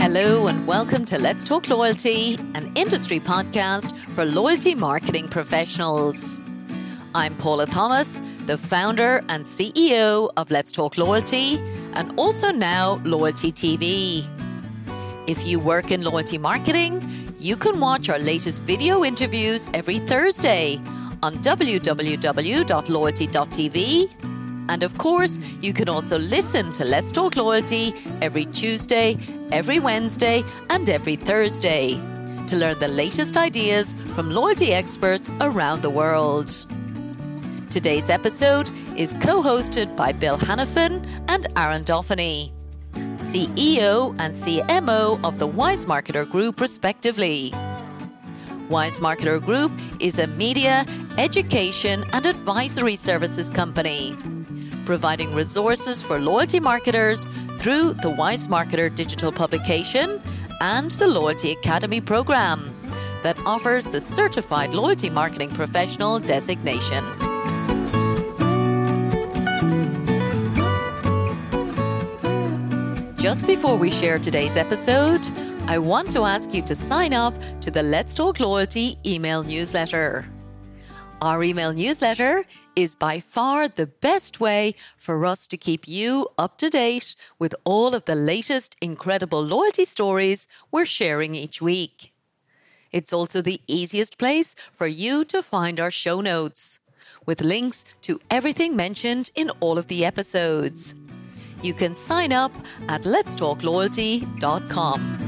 Hello and welcome to Let's Talk Loyalty, an industry podcast for loyalty marketing professionals. I'm Paula Thomas, the founder and CEO of Let's Talk Loyalty and also now Loyalty TV. If you work in loyalty marketing, you can watch our latest video interviews every Thursday on www.loyalty.tv. And of course, you can also listen to Let's Talk Loyalty every Tuesday, every Wednesday, and every Thursday to learn the latest ideas from loyalty experts around the world. Today's episode is co-hosted by Bill Hanifin and Aaron Dauphiny, CEO and CMO of the Wise Marketer Group, respectively. Wise Marketer Group is a media, education, and advisory services company, providing resources for loyalty marketers through the Wise Marketer digital publication and the Loyalty Academy program that offers the Certified Loyalty Marketing Professional designation. Just before we share today's episode, I want to ask you to sign up to the Let's Talk Loyalty email newsletter. Our email newsletter is by far the best way for us to keep you up to date with all of the latest incredible loyalty stories we're sharing each week. It's also the easiest place for you to find our show notes, with links to everything mentioned in all of the episodes. You can sign up at letstalkloyalty.com.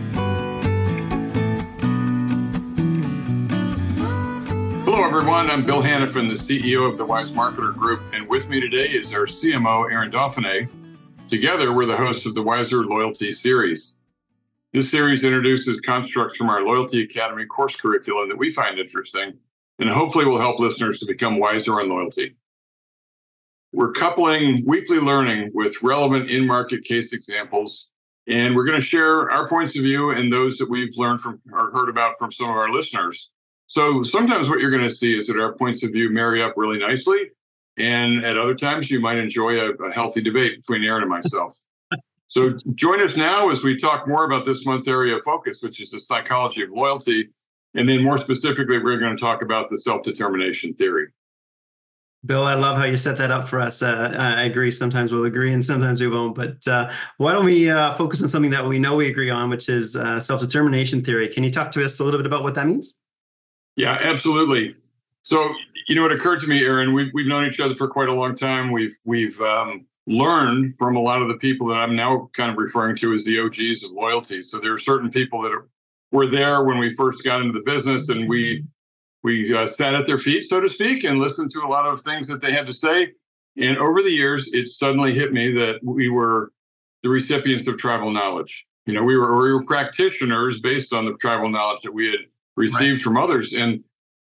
Hello, everyone. I'm Bill Hanifin, the CEO of the Wise Marketer Group, and with me today is our CMO, Aaron Dauphiny. Together, we're the hosts of the Wiser Loyalty series. This series introduces constructs from our Loyalty Academy course curriculum that we find interesting and hopefully will help listeners to become wiser on loyalty. We're coupling weekly learning with relevant in-market case examples, and we're going to share our points of view and those that we've learned from or heard about from some of our listeners. So sometimes what you're going to see is that our points of view marry up really nicely, and at other times you might enjoy a healthy debate between Aaron and myself. So join us now as we talk more about this month's area of focus, which is the psychology of loyalty, and then more specifically, we're going to talk about the self-determination theory. Bill, I love how you set that up for us. I agree. Sometimes we'll agree and sometimes we won't. But why don't we focus on something that we know we agree on, which is self-determination theory. Can you talk to us a little bit about what that means? Yeah, absolutely. So, it occurred to me, Aaron, we've known each other for quite a long time. We've learned from a lot of the people that I'm now kind of referring to as the OGs of loyalty. So there are certain people that were there when we first got into the business, and we sat at their feet, so to speak, and listened to a lot of things that they had to say. And over the years, it suddenly hit me that we were the recipients of tribal knowledge. We were practitioners based on the tribal knowledge that we had received from others. And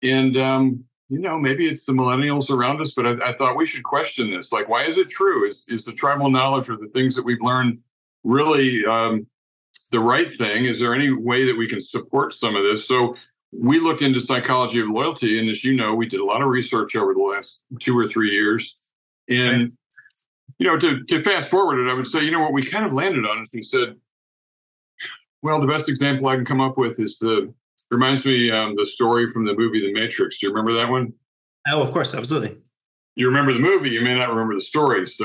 maybe it's the millennials around us, but I thought we should question this. Like, why is it true? Is the tribal knowledge or the things that we've learned really the right thing? Is there any way that we can support some of this? So we looked into psychology of loyalty, and as you know, we did a lot of research over the last 2 or 3 years. And, to fast forward it, I would say, what we kind of landed on is we said, well, the best example I can come up with is reminds me the story from the movie The Matrix. Do you remember that one? Oh, of course, absolutely. You remember the movie, you may not remember the story. So,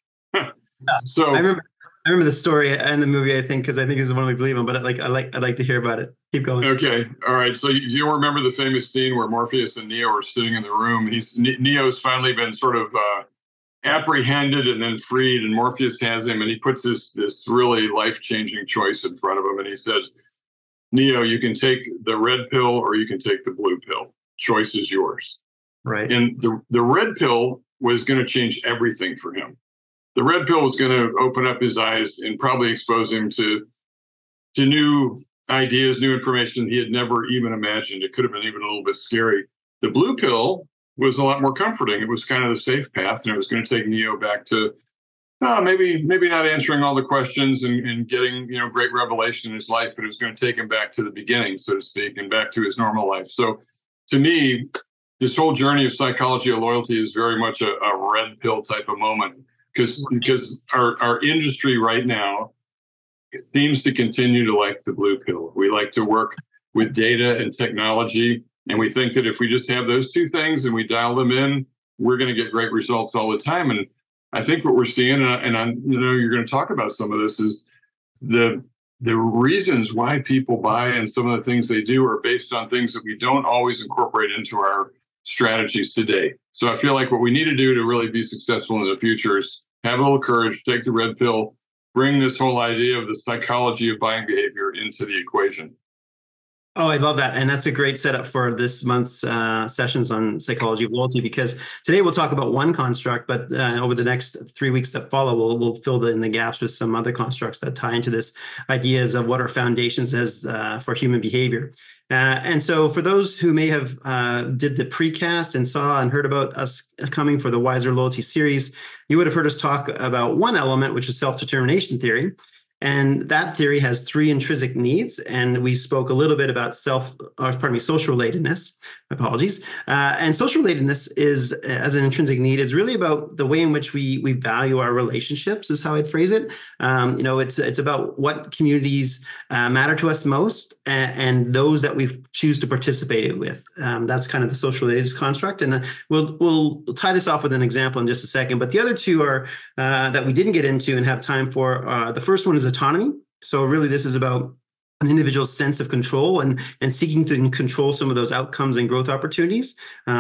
I remember the story and the movie, I think, because I think this is one we believe in, but I'd like to hear about it. Keep going. Okay. All right. So you remember the famous scene where Morpheus and Neo are sitting in the room. Neo's finally been sort of apprehended and then freed, and Morpheus has him, and he puts this really life-changing choice in front of him, and he says, Neo, you can take the red pill or you can take the blue pill. Choice is yours. Right. And the red pill was going to change everything for him. The red pill was going to open up his eyes and probably expose him to new ideas, new information he had never even imagined. It could have been even a little bit scary. The blue pill was a lot more comforting. It was kind of the safe path, and it was going to take Neo back to maybe not answering all the questions and getting great revelation in his life, but it was going to take him back to the beginning, so to speak, and back to his normal life. So to me, this whole journey of psychology of loyalty is very much a red pill type of moment, because our industry right now seems to continue to like the blue pill. We like to work with data and technology, and we think that if we just have those two things and we dial them in, we're going to get great results all the time. And I think what we're seeing, and I know you're going to talk about some of this, is the reasons why people buy and some of the things they do are based on things that we don't always incorporate into our strategies today. So I feel like what we need to do to really be successful in the future is have a little courage, take the red pill, bring this whole idea of the psychology of buying behavior into the equation. Oh, I love that. And that's a great setup for this month's sessions on psychology of loyalty, because today we'll talk about one construct, but over the next 3 weeks that follow, we'll fill in the gaps with some other constructs that tie into this ideas of what our foundations is for human behavior. And so for those who may have did the precast and saw and heard about us coming for the Wiser Loyalty series, you would have heard us talk about one element, which is self-determination theory. And that theory has 3 intrinsic needs. And we spoke a little bit about social relatedness. Apologies. And social relatedness is, as an intrinsic need, is really about the way in which we value our relationships, is how I'd phrase it. It's about what communities matter to us most, and those that we choose to participate with. That's kind of the social relatedness construct. And we'll tie this off with an example in just a second. But the other 2 are that we didn't get into and have time for. The first one is autonomy. So really, this is about an individual's sense of control and seeking to control some of those outcomes and growth opportunities.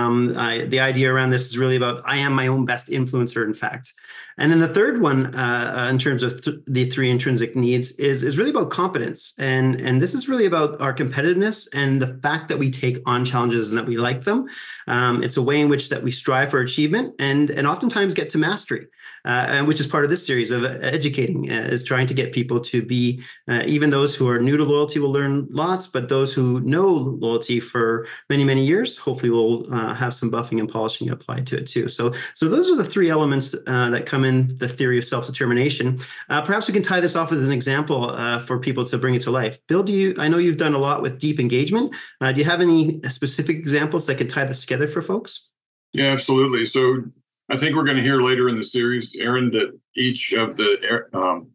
The idea around this is really about I am my own best influencer, in fact. And then the third one, in terms of the 3 intrinsic needs, is really about competence. And this is really about our competitiveness and the fact that we take on challenges and that we like them. It's a way in which that we strive for achievement and oftentimes get to mastery. Which is part of this series of educating, is trying to get people to be, even those who are new to loyalty will learn lots, but those who know loyalty for many, many years, hopefully will have some buffing and polishing applied to it too. So those are the 3 elements that come in the theory of self-determination. Perhaps we can tie this off with an example for people to bring it to life. Bill, I know you've done a lot with deep engagement. Do you have any specific examples that could tie this together for folks? Yeah, absolutely. So I think we're going to hear later in the series, Aaron, that each of the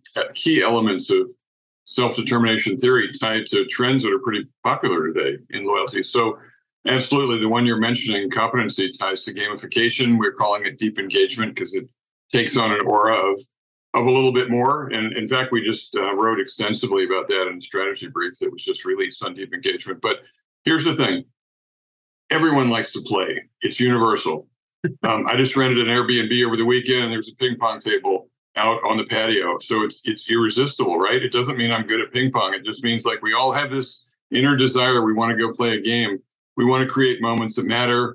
key elements of self-determination theory tied to trends that are pretty popular today in loyalty. So absolutely, the one you're mentioning, competency, ties to gamification. We're calling it deep engagement because it takes on an aura of a little bit more. And in fact, we just wrote extensively about that in a strategy brief that was just released on deep engagement. But here's the thing. Everyone likes to play. It's universal. I just rented an Airbnb over the weekend, and there's a ping pong table out on the patio. So it's irresistible, right? It doesn't mean I'm good at ping pong. It just means like we all have this inner desire. We want to go play a game. We want to create moments that matter.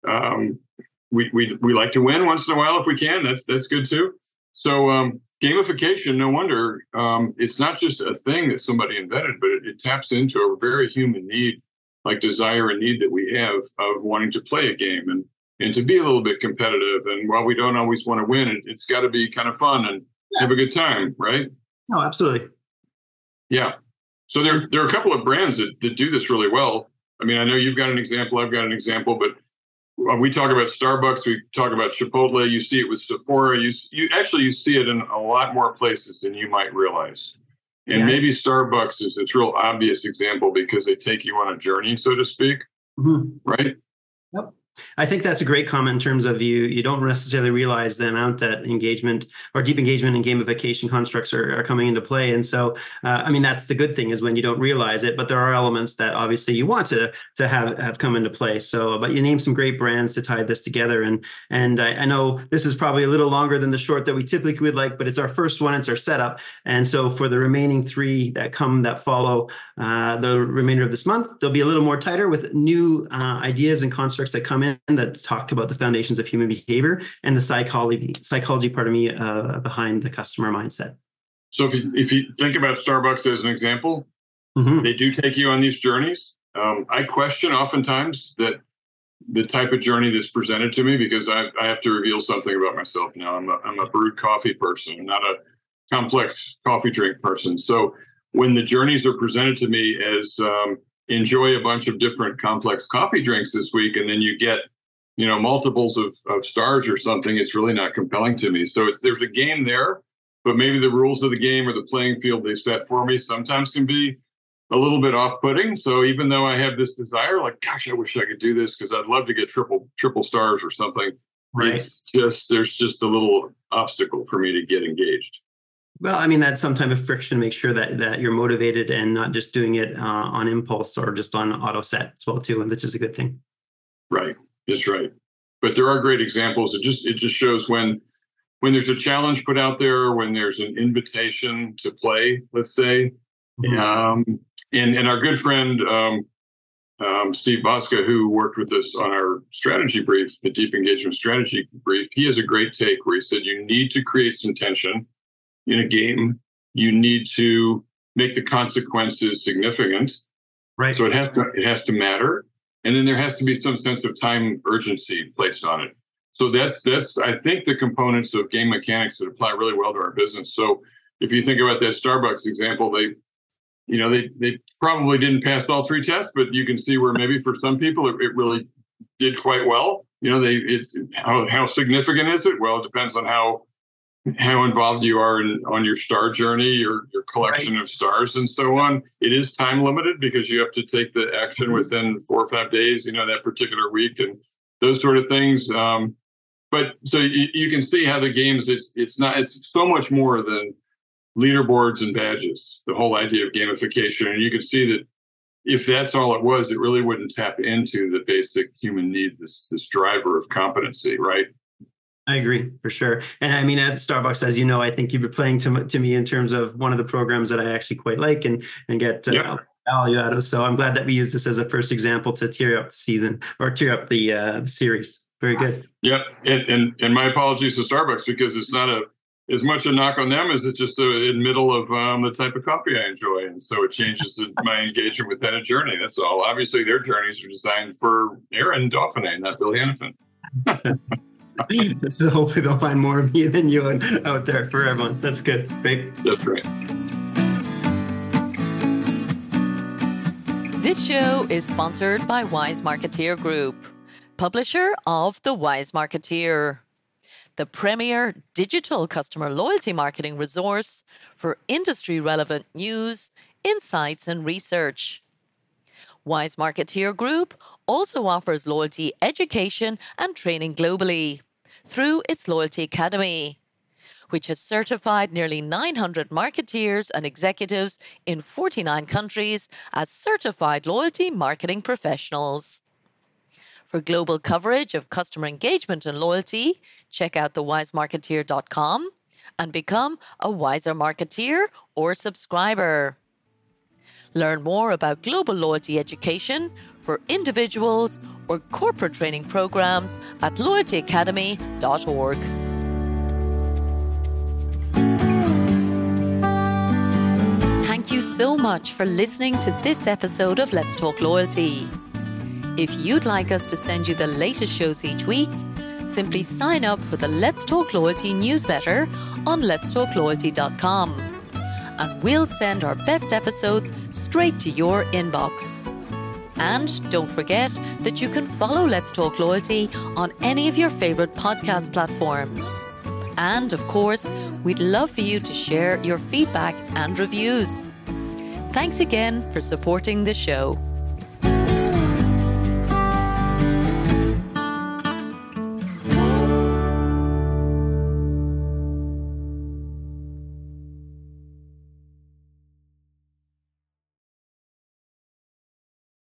We like to win once in a while if we can. That's good too. So gamification, no wonder, it's not just a thing that somebody invented, but it taps into a very human need, like desire and need that we have of wanting to play a game and to be a little bit competitive. And while we don't always want to win, it's got to be kind of fun and have a good time, right? Oh, absolutely. Yeah. So there are a couple of brands that do this really well. I mean, I know you've got an example, I've got an example, but we talk about Starbucks, we talk about Chipotle, you see it with Sephora, you see it in a lot more places than you might realize. And maybe Starbucks is this real obvious example because they take you on a journey, so to speak, right? Yep. I think that's a great comment in terms of you don't necessarily realize the amount that engagement or deep engagement and gamification constructs are coming into play. And so, that's the good thing is when you don't realize it, but there are elements that obviously you want to have come into play. So, but you named some great brands to tie this together. And I know this is probably a little longer than the short that we typically would like, but it's our first one, it's our setup. And so for the remaining 3 that follow the remainder of this month, they'll be a little more tighter with new ideas and constructs that come in that talk about the foundations of human behavior and the psychology behind the customer mindset. So if you think about Starbucks as an example, they do take you on these journeys. I question oftentimes that the type of journey that's presented to me because I have to reveal something about myself now. I'm a brewed coffee person. I'm not a complex coffee drink person. So when the journeys are presented to me as enjoy a bunch of different complex coffee drinks this week, and then you get multiples of stars or something, it's really not compelling to me. So there's a game there, but maybe the rules of the game or the playing field they set for me sometimes can be a little bit off-putting. So even though I have this desire, like, gosh, I wish I could do this because I'd love to get triple stars or something. Right. There's just a little obstacle for me to get engaged. Well, I mean, that's some type of friction to make sure that you're motivated and not just doing it on impulse or just on auto set as well too, and which is a good thing. Right. That's right. But there are great examples. It just shows when there's a challenge put out there, when there's an invitation to play, let's say, and our good friend Steve Bosca, who worked with us on our strategy brief, the deep engagement strategy brief, he has a great take where he said you need to create some tension in a game. You need to make the consequences significant. Right. So it has to matter. And then there has to be some sense of time urgency placed on it. So that's I think the components of game mechanics that apply really well to our business. So if you think about that Starbucks example, they probably didn't pass all 3 tests, but you can see where maybe for some people it really did quite well. It's how significant is it? Well, it depends on how involved you are on your star journey, your collection of stars and so on. It is time limited because you have to take the action within 4 or 5 days, that particular week and those sort of things. But so you can see how the games, it's so much more than leaderboards and badges, the whole idea of gamification. And you can see that if that's all it was, it really wouldn't tap into the basic human need, this driver of competency, right? I agree for sure. And I mean, at Starbucks, as you know, I think you've been playing to me in terms of one of the programs that I actually quite like and get value out of. So I'm glad that we use this as a first example to tear up the season or tear up the series. Very good. Yep. And my apologies to Starbucks because it's not as much a knock on them as it's just in middle of the type of coffee I enjoy. And so it changes my engagement within a journey. That's all. Obviously, their journeys are designed for Aaron Dauphiné, not Bill Hannafin. So hopefully they'll find more of me than you and out there for everyone. That's good. Great. That's right. This show is sponsored by Wise Marketeer Group, publisher of The Wise Marketeer, the premier digital customer loyalty marketing resource for industry-relevant news, insights, and research. Wise Marketeer Group also offers loyalty education and training globally through its Loyalty Academy, which has certified nearly 900 marketeers and executives in 49 countries as certified loyalty marketing professionals. For global coverage of customer engagement and loyalty, check out thewisemarketeer.com and become a Wiser Marketeer or subscriber. Learn more about global loyalty education for individuals or corporate training programs at loyaltyacademy.org. Thank you so much for listening to this episode of Let's Talk Loyalty. If you'd like us to send you the latest shows each week, simply sign up for the Let's Talk Loyalty newsletter on letstalkloyalty.com. And we'll send our best episodes straight to your inbox. And don't forget that you can follow Let's Talk Loyalty on any of your favorite podcast platforms. And of course, we'd love for you to share your feedback and reviews. Thanks again for supporting the show.